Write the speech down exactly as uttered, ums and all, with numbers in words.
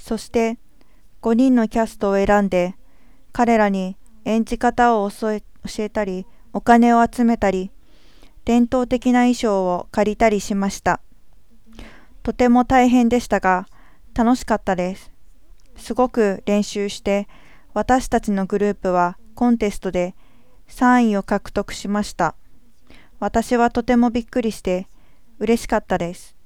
そしてごにんのキャストを選んで、彼らに演じ方を教え教えたり、お金を集めたり、伝統的な衣装を借りたりしました。とても大変でしたが、楽しかったです。すごく練習して、私たちのグループはコンテストでさんいを獲得しました。私はとてもびっくりして嬉しかったです。